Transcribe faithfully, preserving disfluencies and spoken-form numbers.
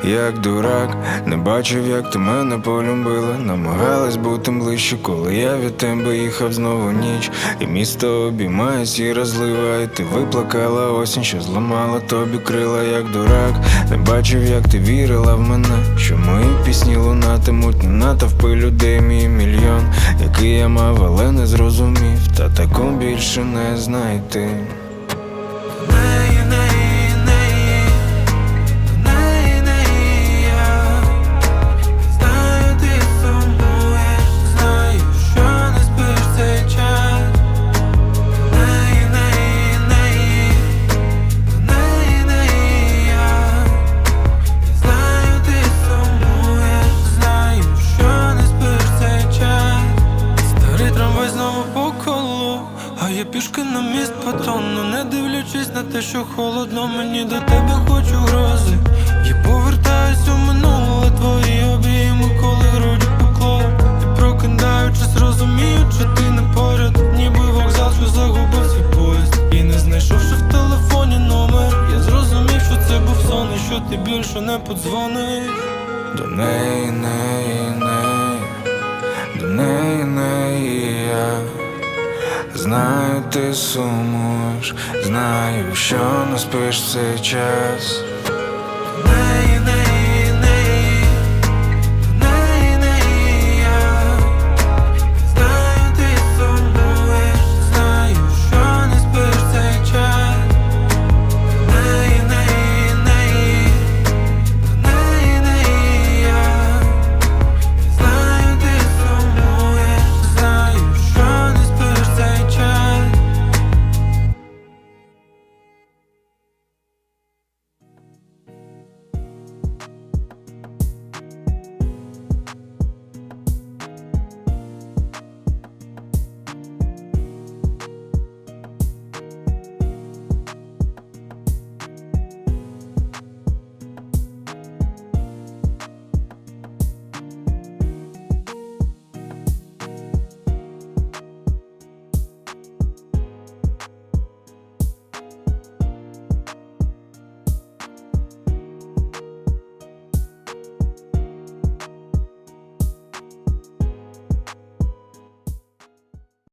як дурак. Не бачив, як ти мене полюбила. Намагалась бути ближче, коли я від тебе їхав знову ніч. І місто обіймає сіра злива, і ти виплакала осінь, що зламала тобі крила, як дурак. Не бачив, як ти вірила в мене, що мої пісні лунатимуть на натовпи людей, мій мільйон, який я мав, але не зрозумів, та такого більше не знайти. А я пішки на міст потону, не дивлячись на те, що холодно, мені до тебе хочу грози. Я повертаюсь у минуле, твої обійми, коли груді покло. І прокидаючись, розумію, що ти не поряд, ніби вокзал, що загубив свій поїзд. І не знайшовши в телефоні номер, я зрозумів, що це був сон, і що ти більше не подзвониш. До неї, неї, неї, до неї, неї я знаю, ти сумуєш, знаю, що не спиш в цей час.